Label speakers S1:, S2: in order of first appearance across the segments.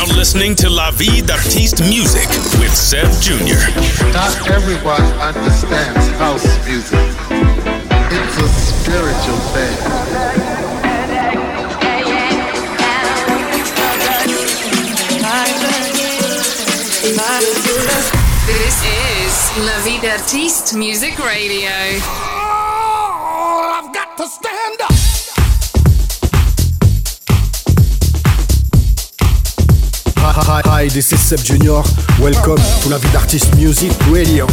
S1: now listening to La Vie d'Artiste Music with Seb Jr.
S2: Not everyone understands house music. It's a spiritual thing.
S3: This is La Vie d'Artiste Music Radio.
S4: Oh, I've got to stand up.
S5: Hi, this is Seb Jr. Welcome to La Vie d'Artiste Music Radio.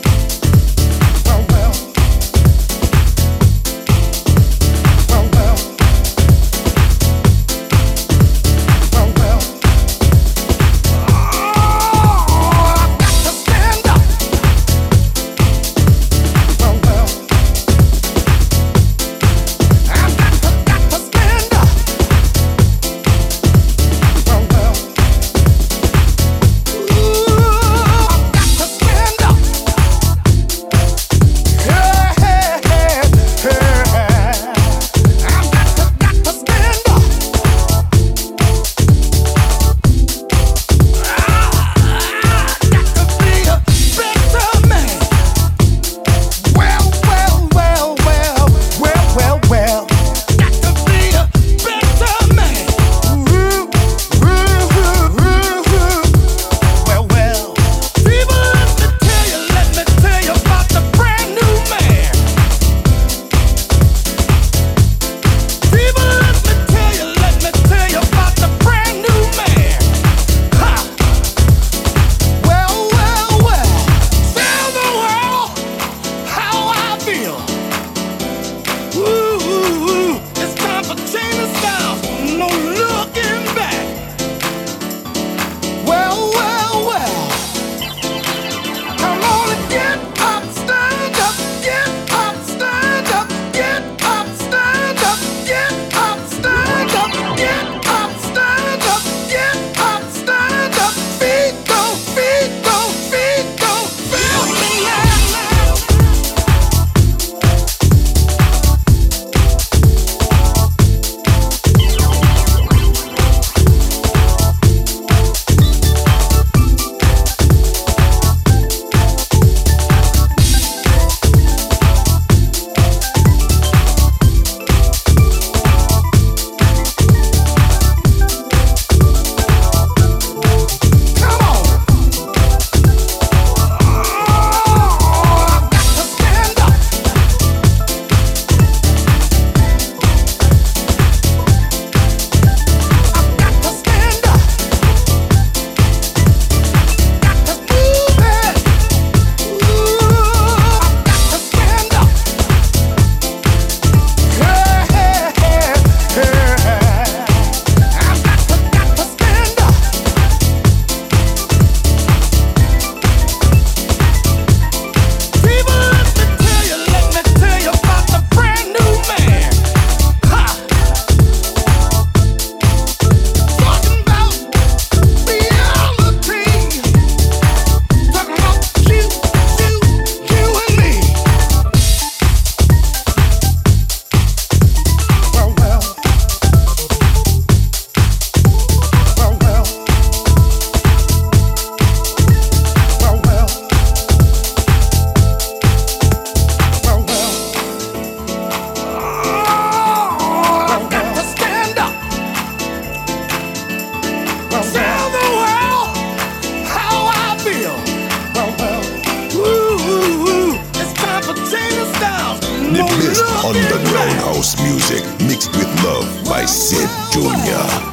S6: Underground house music mixed with love by Seb Jr.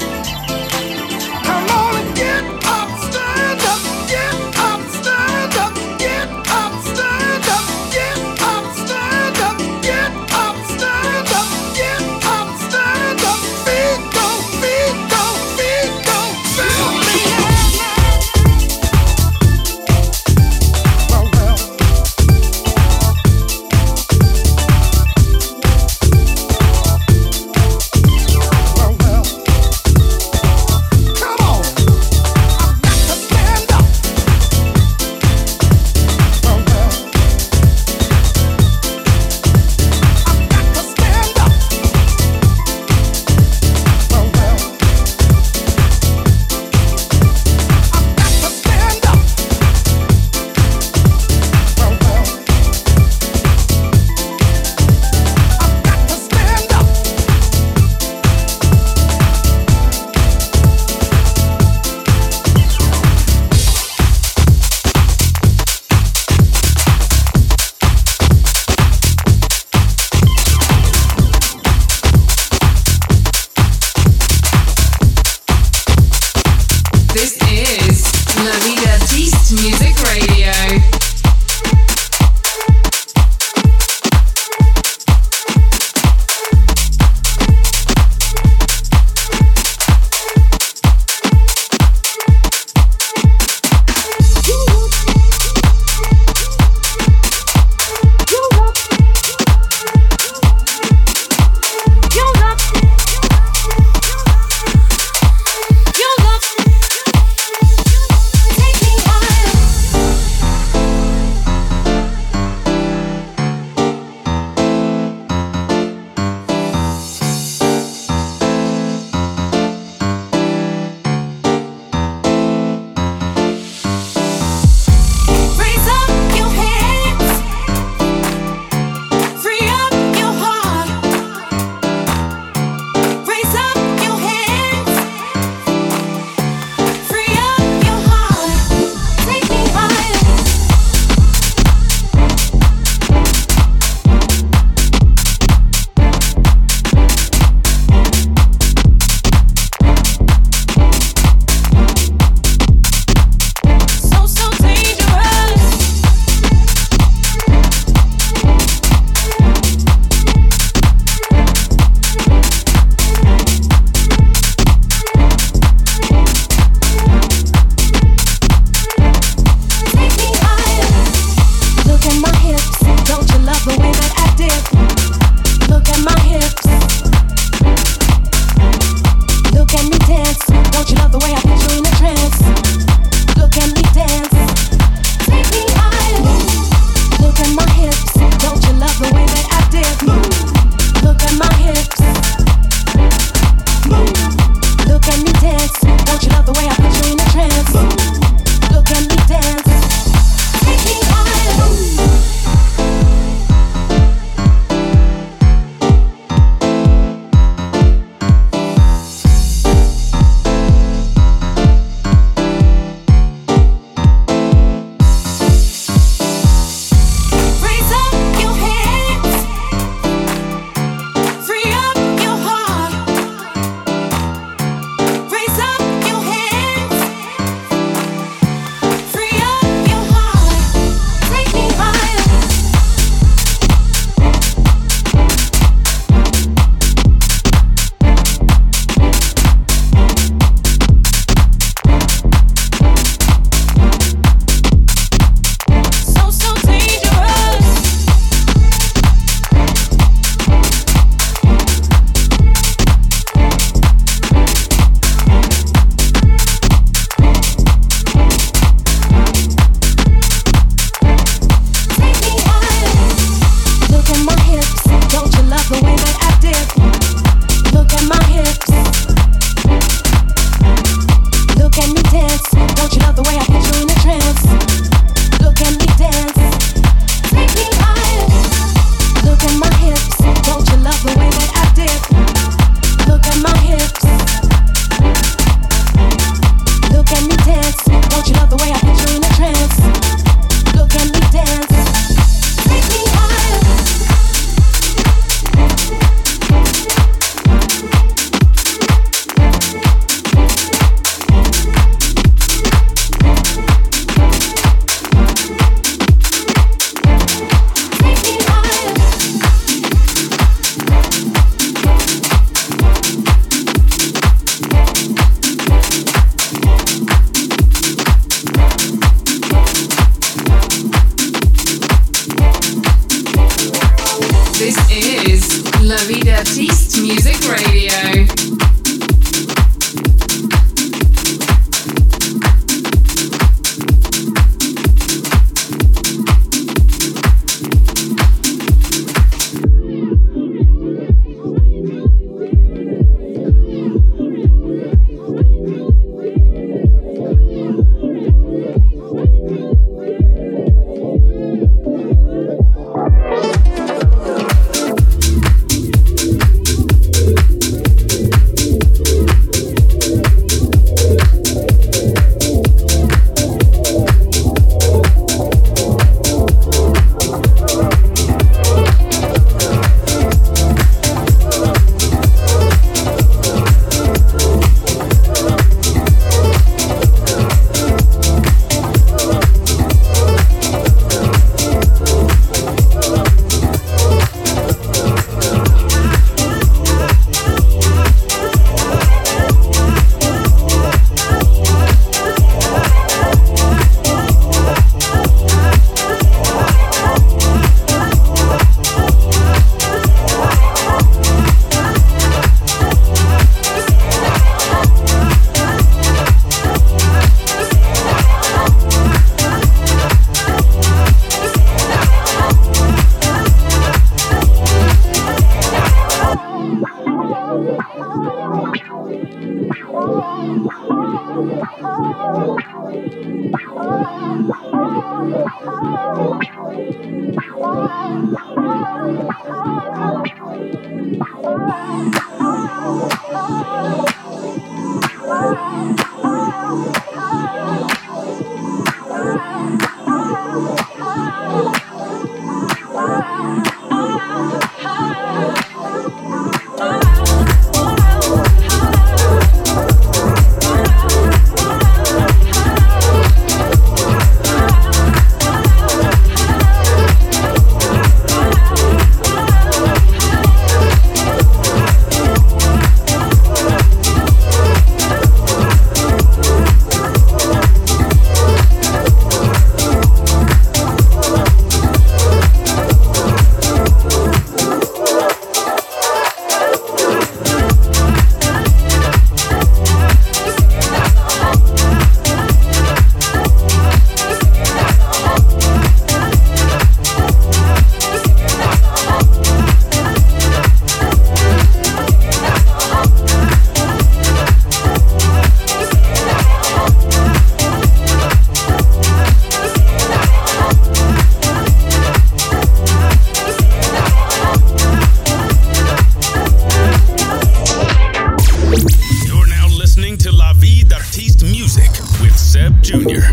S4: Come on and get up, stand up, get up, stand up, get up, stand up, get up, stand up, get up, stand up, get up, stand up, feet go, feet go, feet go, feel me.
S1: Seb Jr.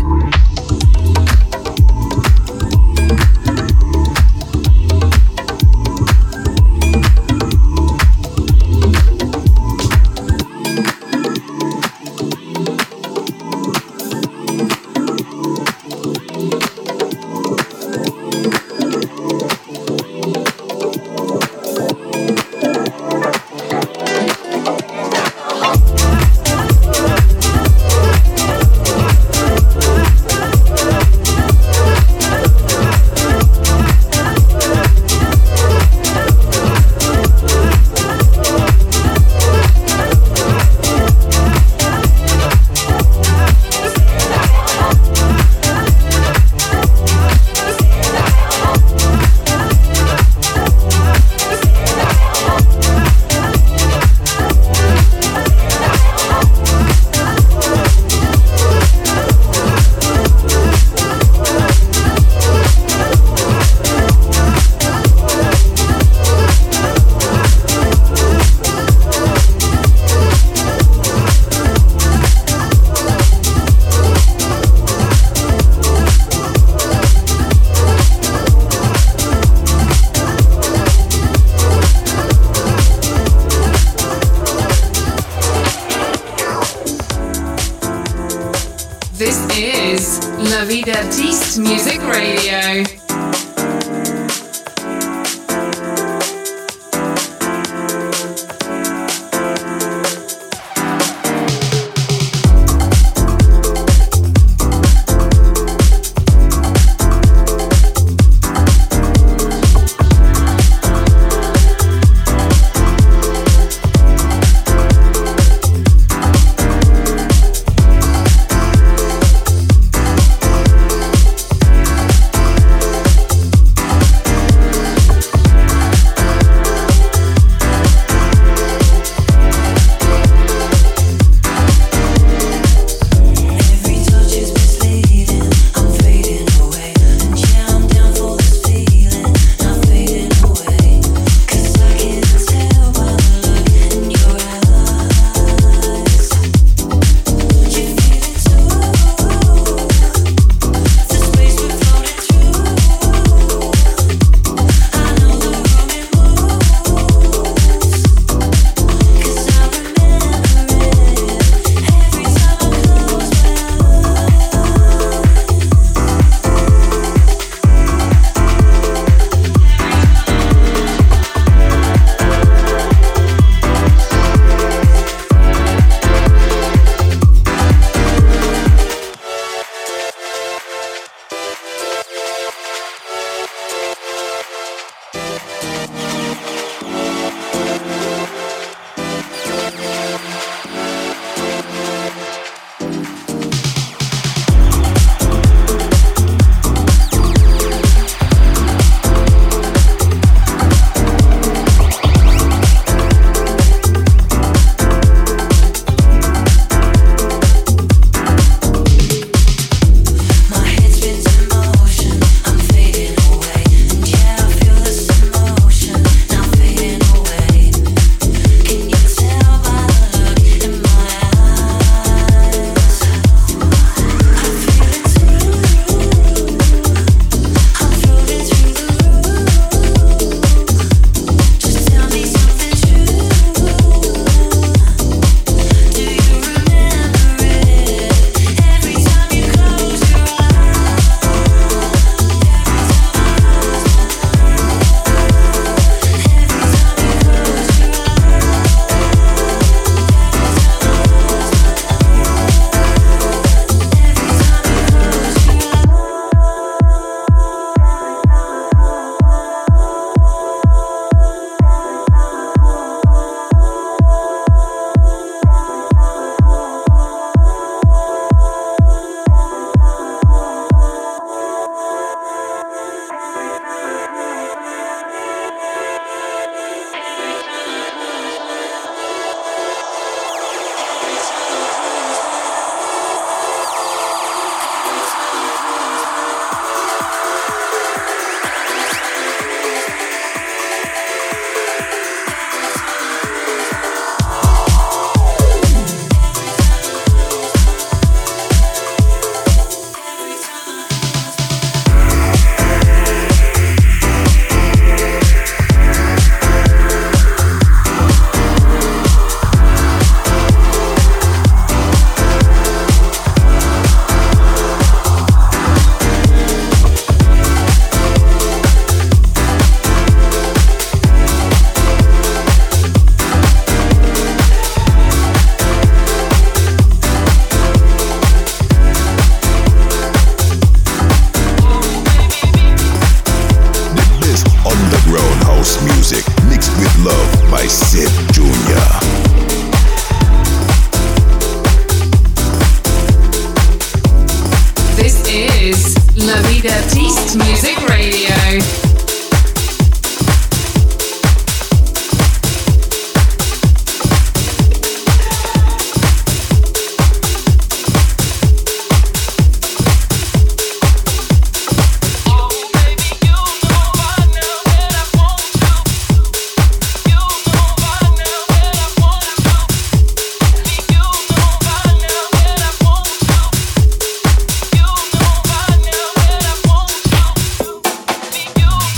S3: La Vida Artiste Music Radio. La Vida Artist Music Radio.
S7: You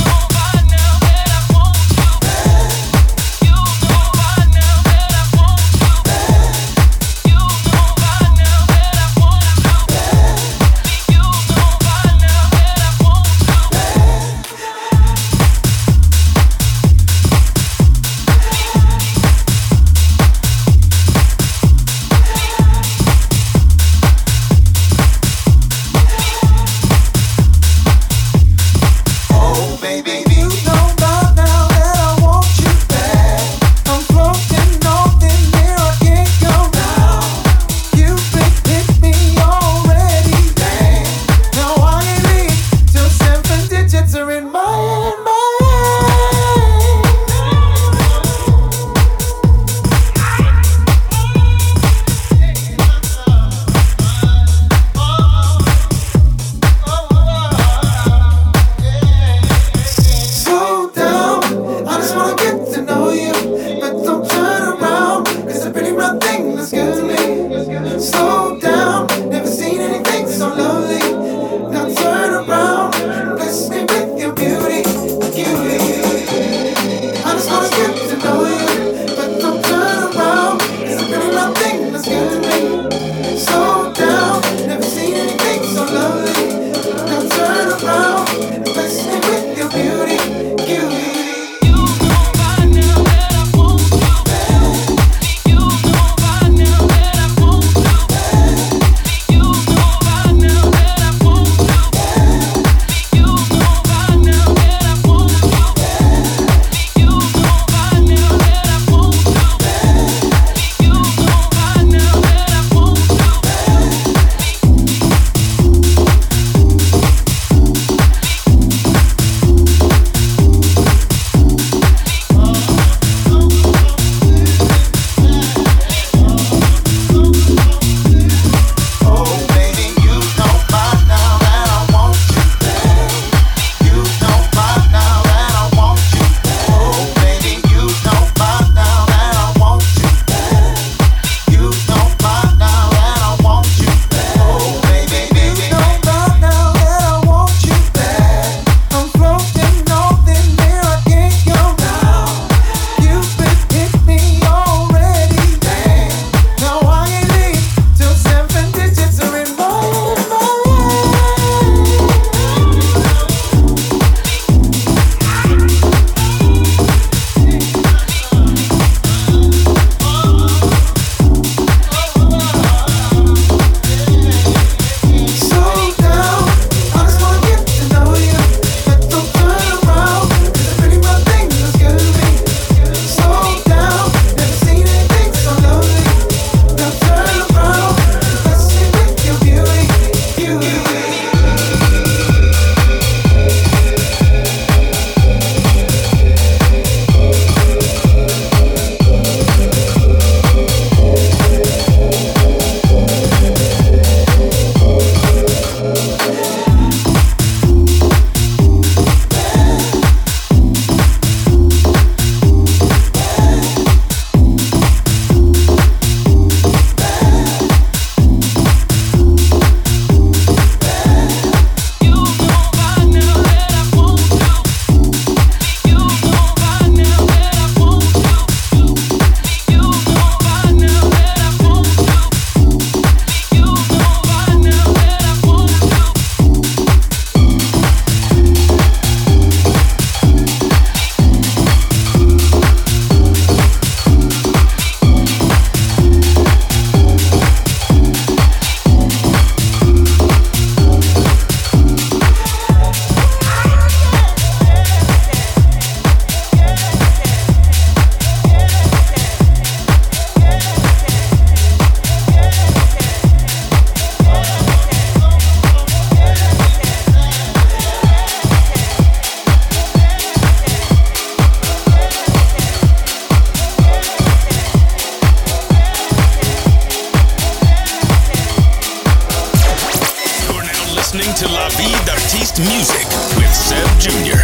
S1: d'Artiste Music with Seb Jr.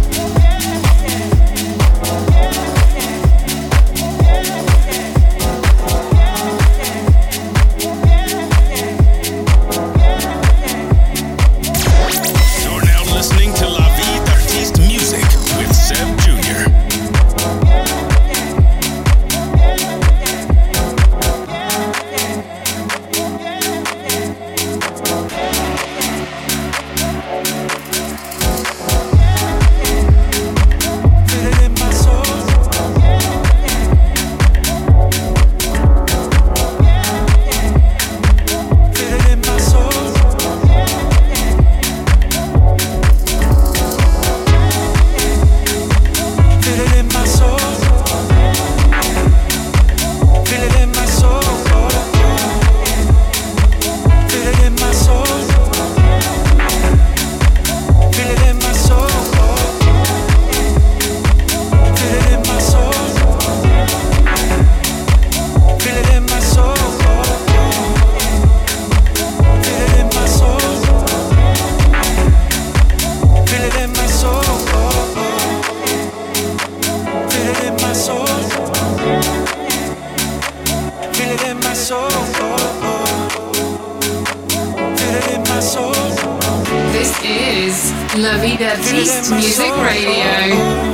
S3: D'Artiste Music Radio.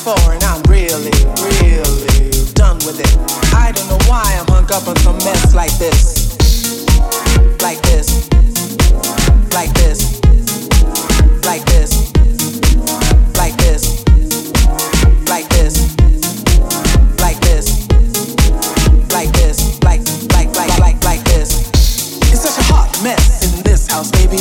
S7: before and I'm really, really done with it. I don't know why I'm hung up on some mess like this. Like this. Like this. Like this. Like this. Like this. Like this. Like this. Like this. It's such a hot mess in this house, baby.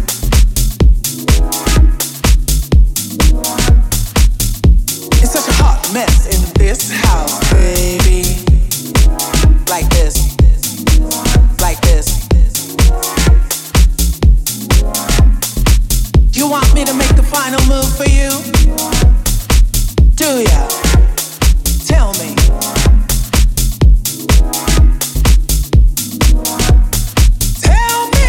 S7: It's such a hot mess in this house, baby. Like this. Like this. You want me to make the final move for you? Do ya? Tell me. Tell me.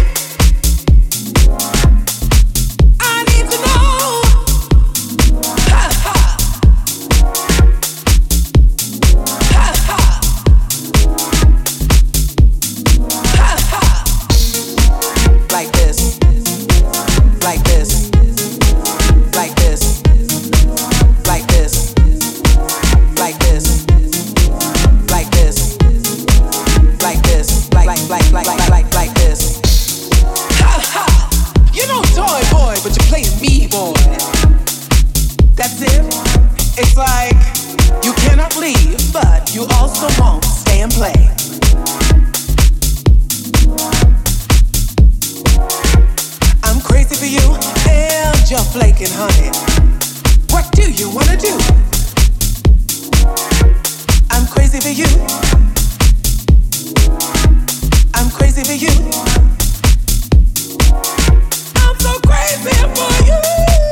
S7: I need to know. Ha ha. Ha ha. Ha ha. Like this. Like this. Like this. Like this. Like this. Like this. Like this. Like this. Ha ha. You know toy boy, but you're playing me boy. That's it. It's like you cannot leave, but you also won't stay and play. I'm crazy for you and you're flaking, honey. What do you wanna do? I'm crazy for you. I'm crazy for you. I'm so crazy for you.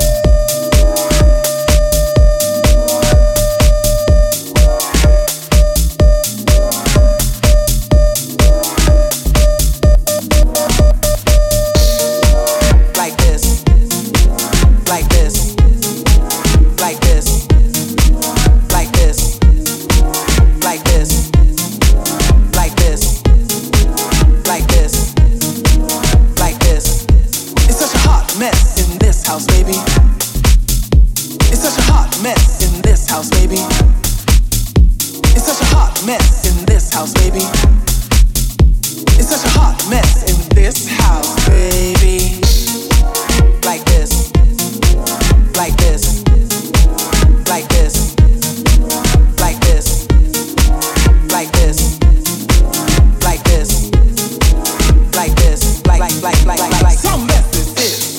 S7: Like this. Like this. Like this. Like this. Like this. Like this. Like this. Like this. It's such a hot mess in this house, baby. It's such a hot mess in this house, baby. It's such a hot mess in this house, baby. It's such a hot mess in this house, baby. Like this. Like this. Like this. Like this. Like this. Like this. Like this. Like. Some mess is this.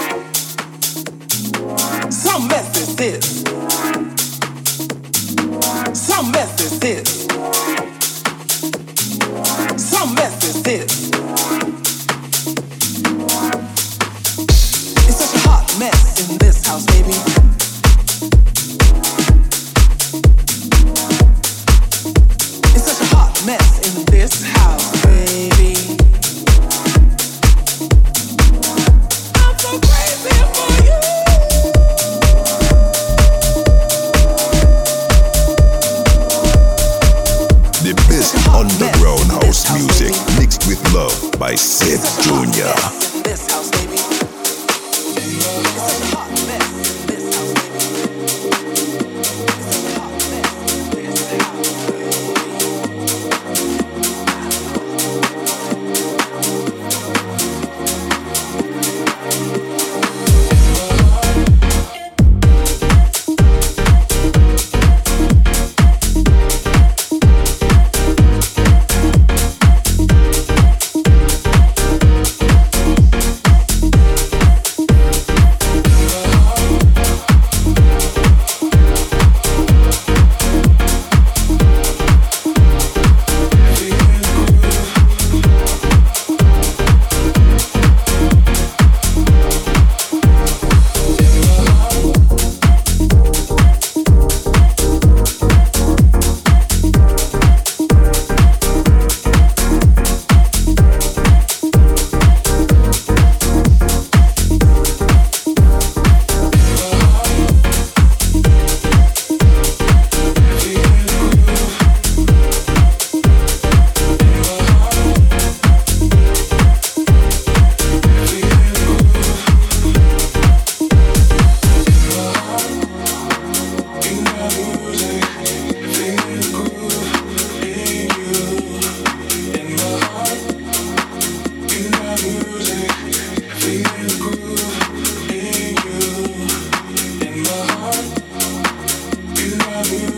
S7: Some mess is this. Some mess is this. Some mess is this. It's such a hot mess in this house, baby. It's such a hot mess in this house, baby. I'm so crazy for you.
S6: The best underground house music mixed with love by Sid Jr.
S7: In this house, baby. It's such a hot mess in this house, baby. It's such a hot mess in this house,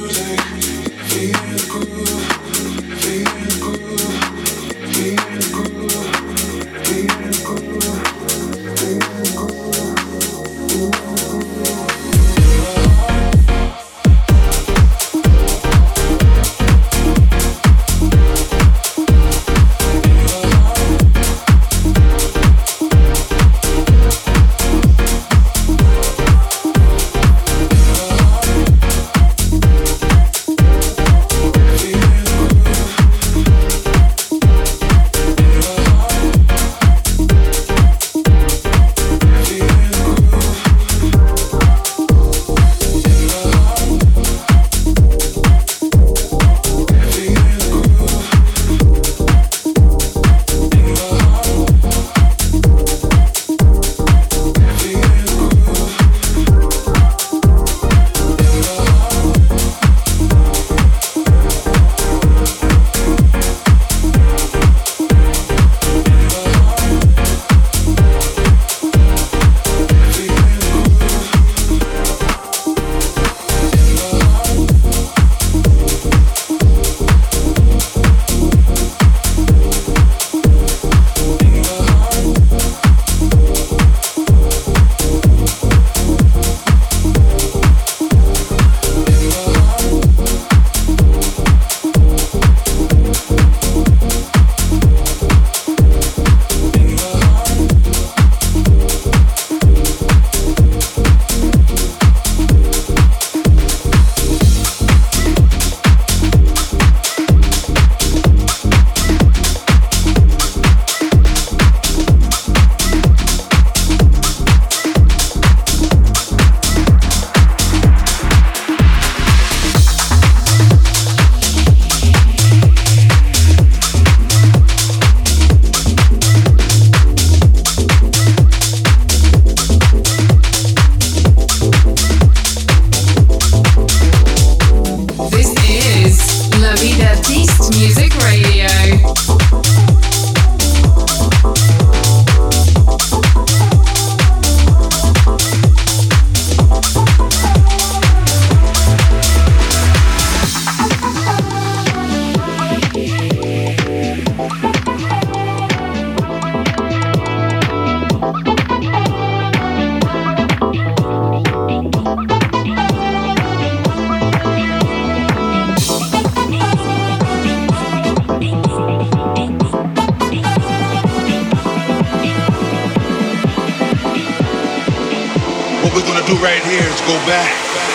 S8: right here is go back,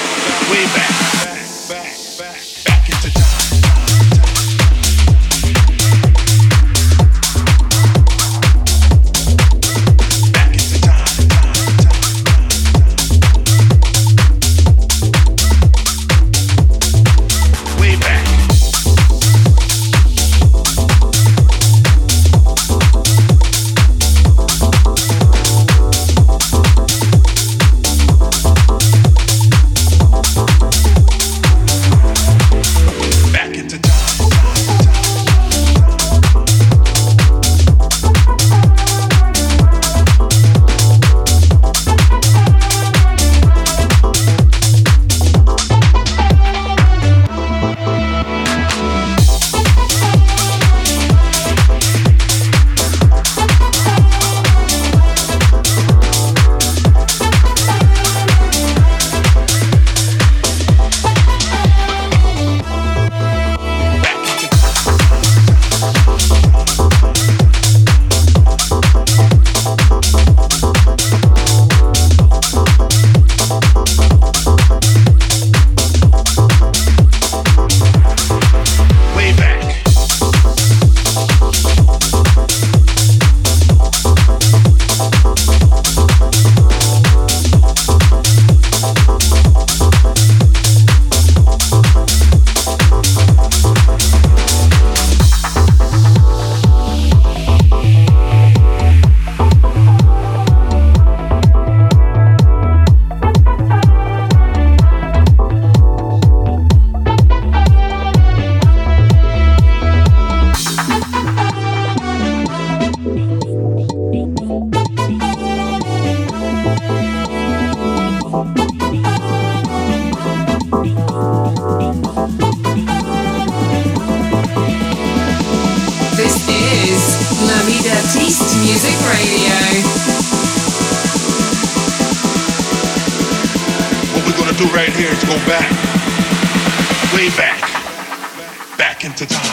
S8: way back.
S3: Music Radio.
S8: What we're gonna do right here is go back, way back into time.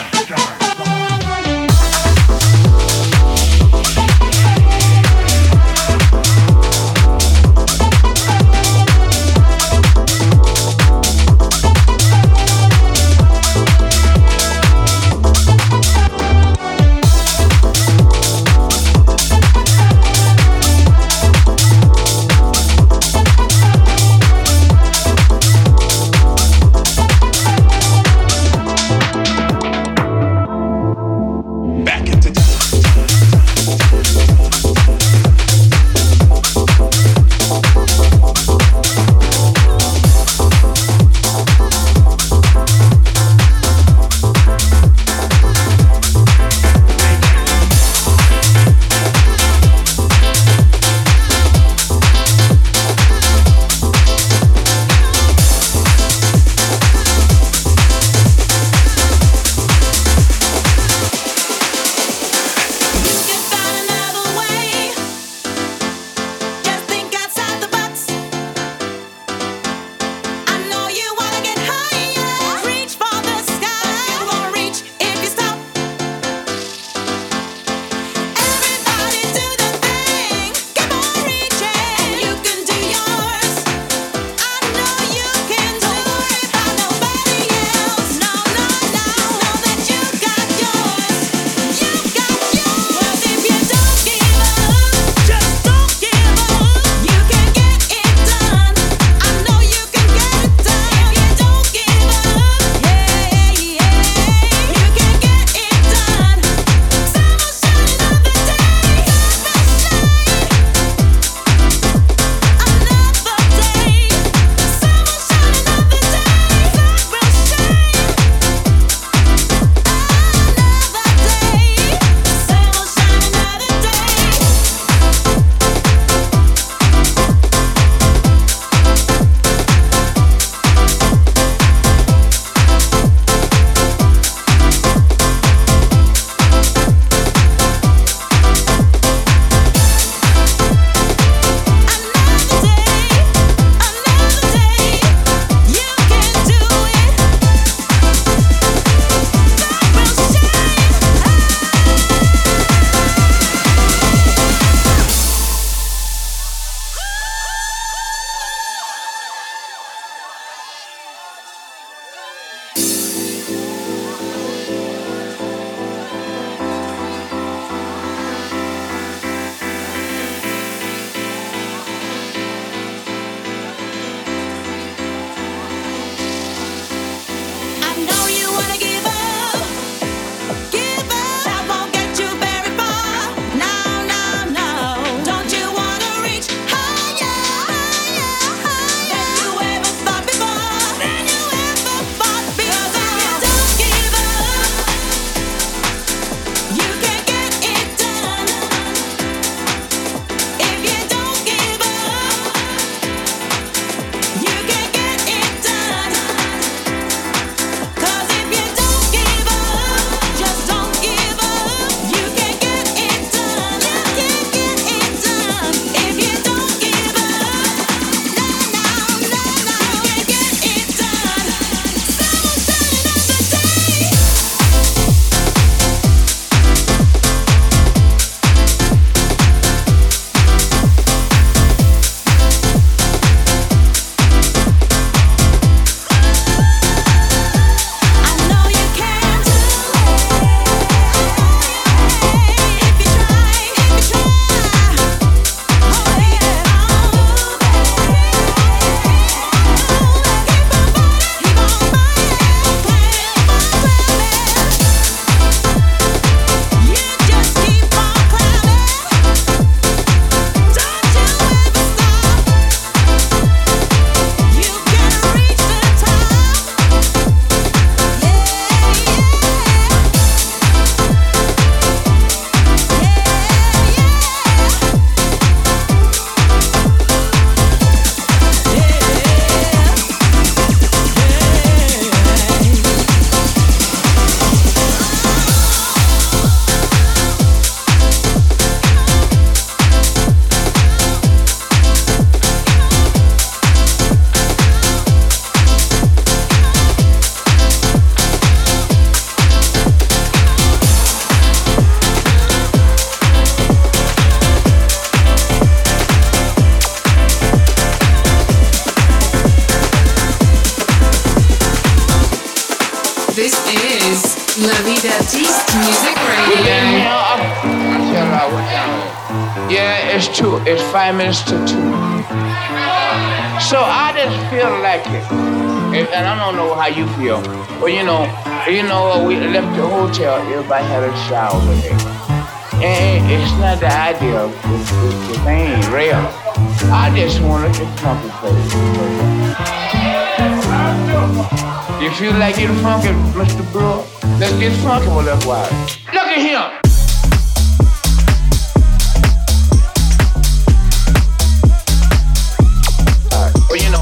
S3: This is La Vida Artiste Music
S9: We've been
S3: Radio.
S9: here up until what time? Yeah, it's 2. It's 5 minutes to 2. So I just feel like it, and I don't know how you feel. But you know, we left the hotel. Everybody had a shower today, and it's not the idea. The thing ain't real. I just wanted to funky place. You feel like getting funky, Mr. Brewer? Let's get funky with that wild. Look at him. Well, you know.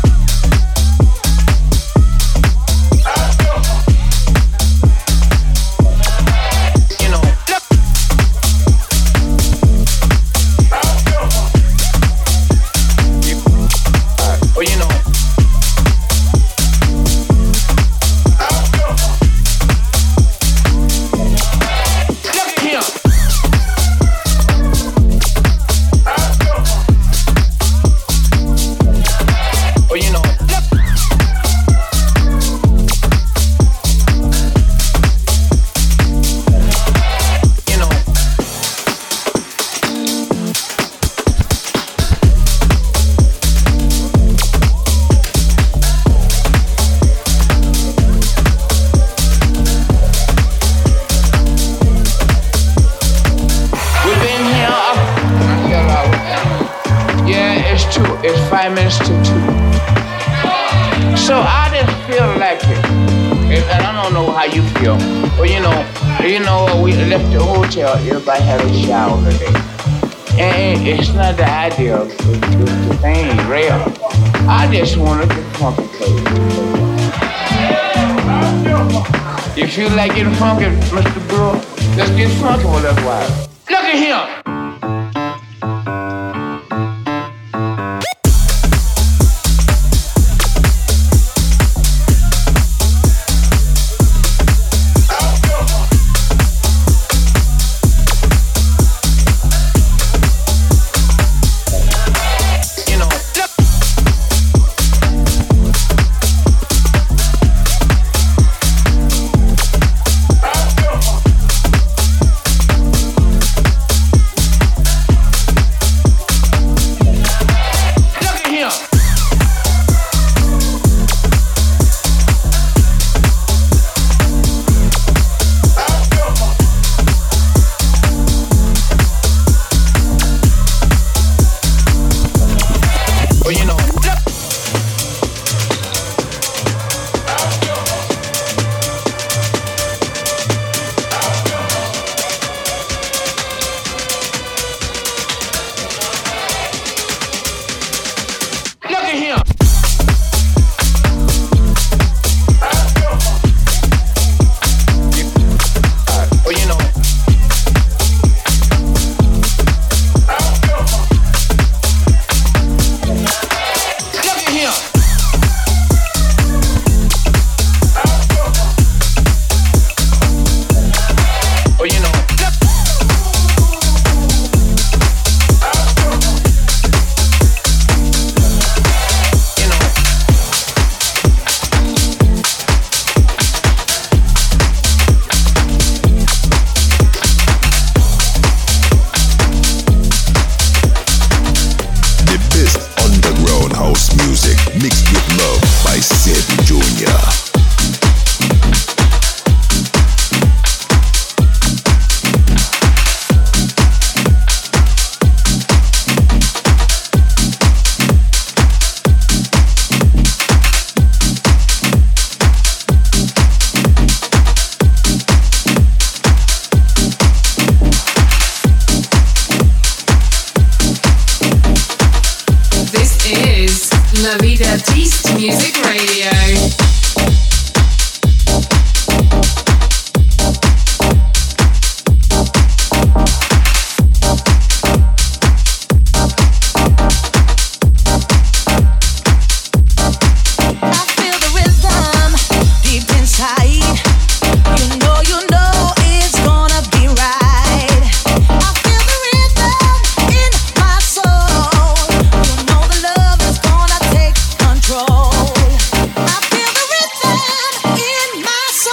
S9: Everybody had a shower today, and it's not the idea. The thing ain't real. I just wanted to funky place. You feel like getting funky, Mr. Brewer? Let's get funky with that wild. Look at him.
S3: La Vida Artiste Music Radio.
S4: I feel the rhythm in my soul.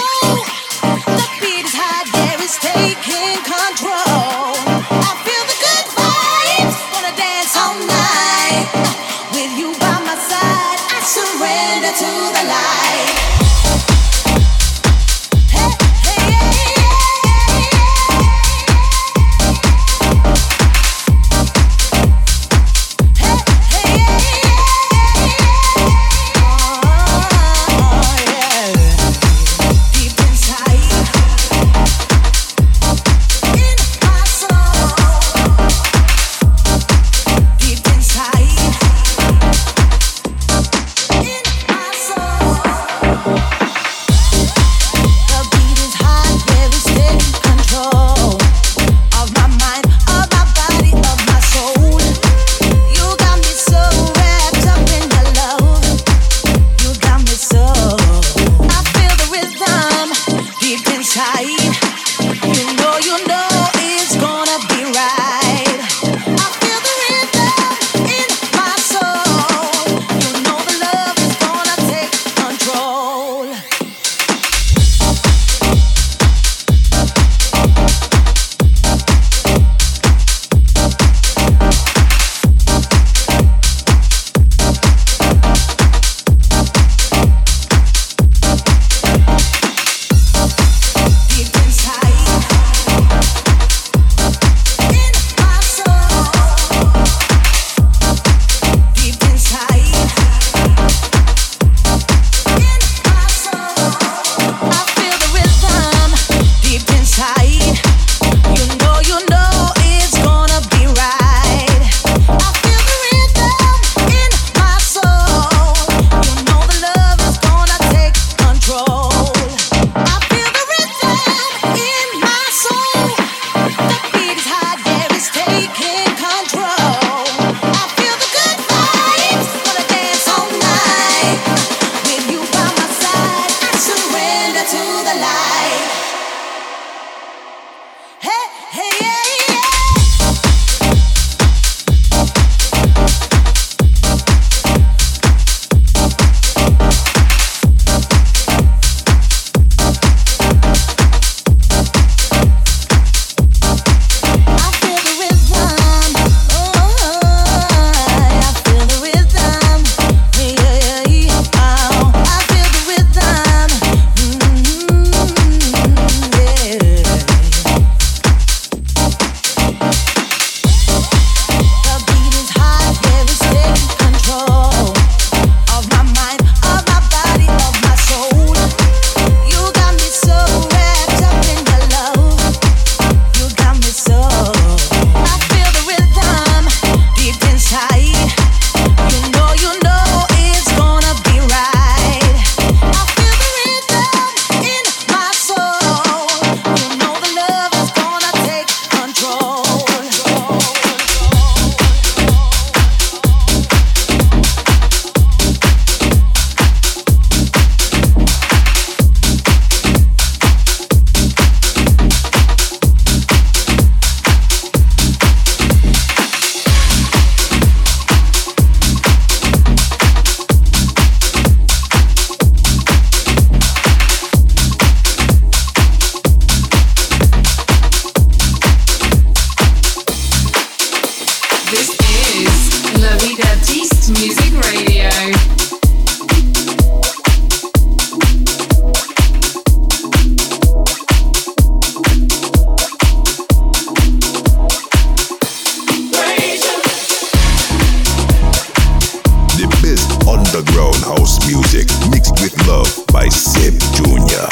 S6: Junior.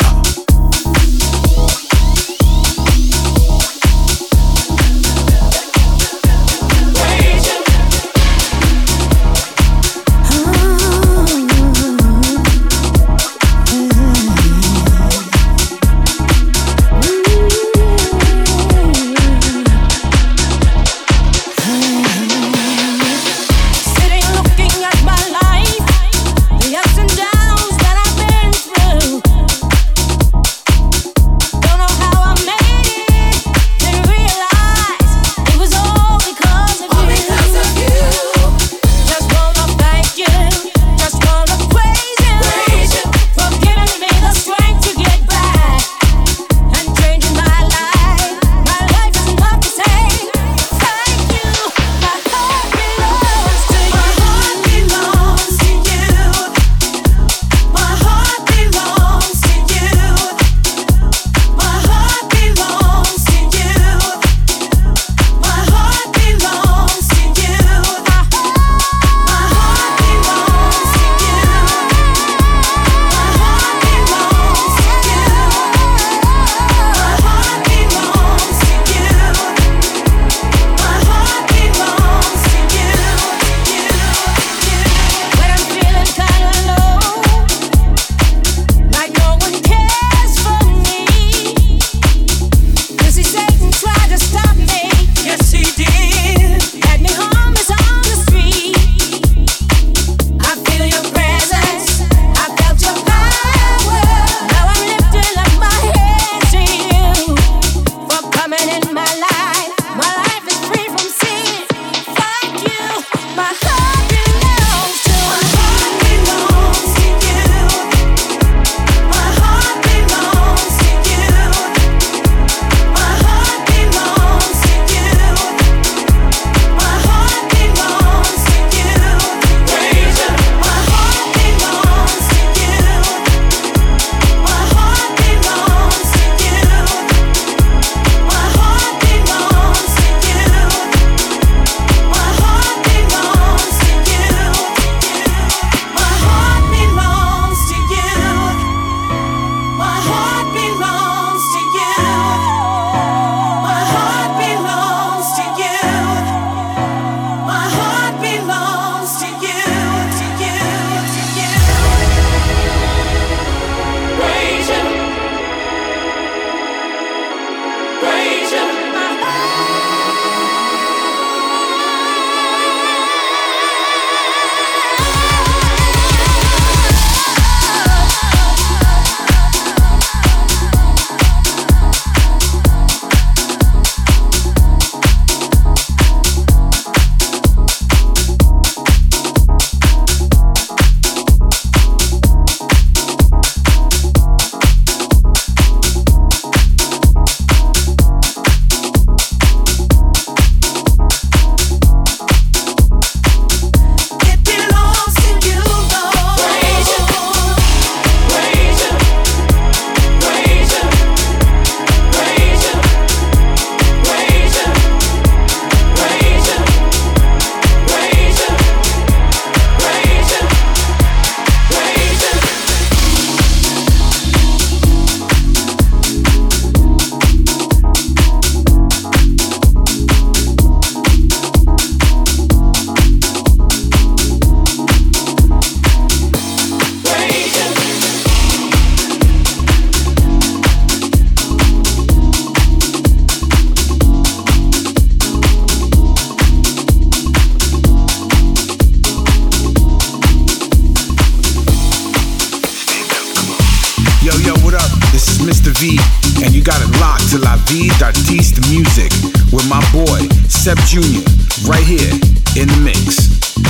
S10: D'Artiste Music with my boy Seb Jr. right here in the mix.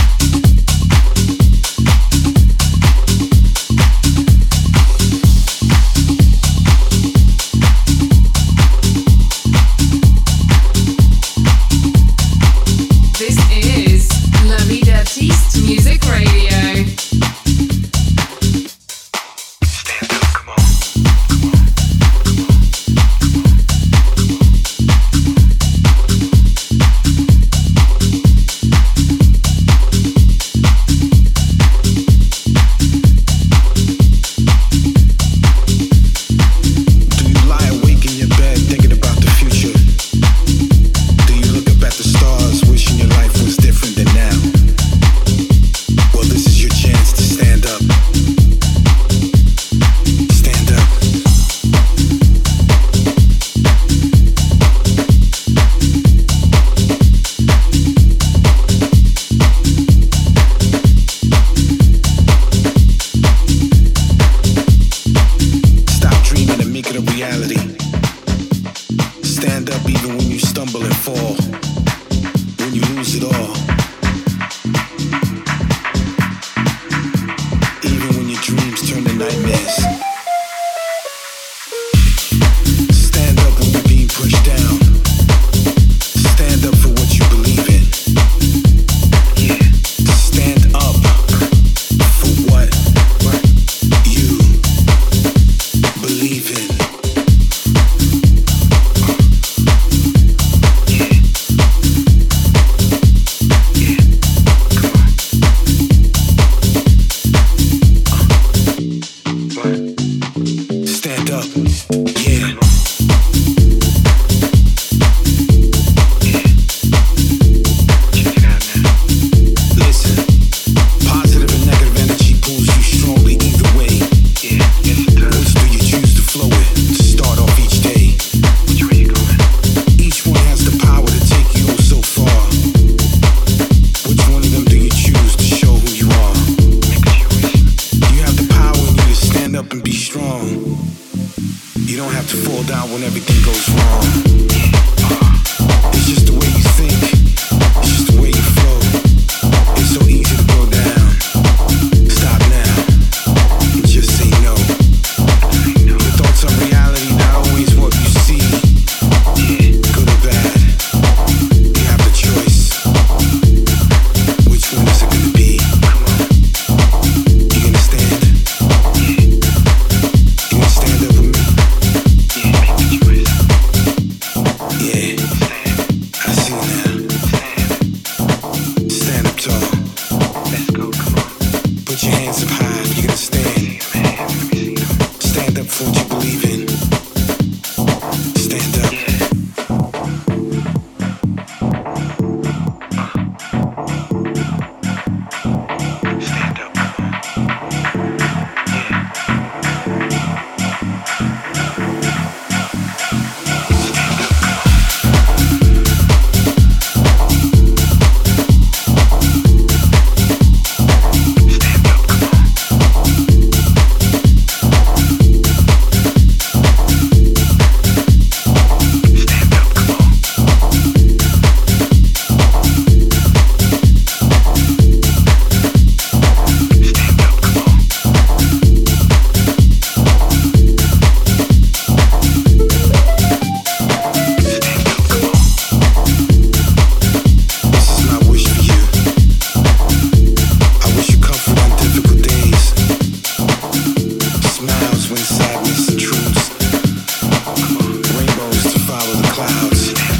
S3: This is La Vida Artiste Music Radio.
S10: make it a reality. Stand up even when you stumble and fall, when you lose it all. Even when your dreams turn to nightmares. Stand up when you're being pushed down. Stand up for what you believe in. Yeah. Stand up for what you believe in. Stand up, yeah. Listen, positive and negative energy pulls you strongly either way. Yeah, yes it does. Which do you choose to flow with to start off each day? Which way you going? Each one has the power to take you so far. Which one of them do you choose to show who you are? Make a choice. You have the power in you to stand up and be strong. You don't have to fall down when everything goes wrong. It's just the way you think. It's just the way you flow. It's so easy to go down. Stop now and just say no. Your thoughts are reality, not always what you see. Good or bad, you have the choice. Which one is it gonna be? You gonna stand? You gonna stand up with me? Yeah, I see now. Stand up tall. Let's go, come on. Put your hands up high if you're gonna stand. Stand up for what you believe in. Stand up. Stand up, come on. This is my wish for you. I wish you comfort on difficult days. Smiles when sadness intrudes. Rainbows to follow the clouds.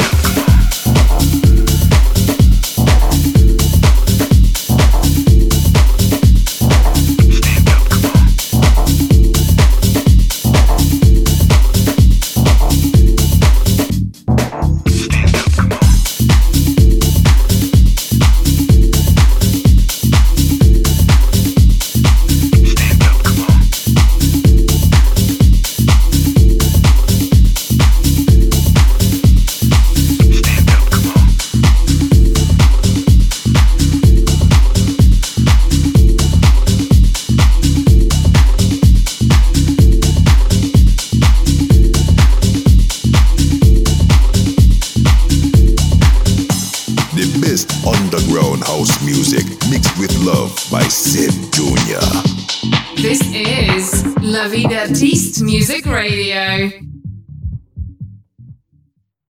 S6: The best underground house music mixed with love by Sid Jr.
S3: This is La Vida Artiste Music Radio.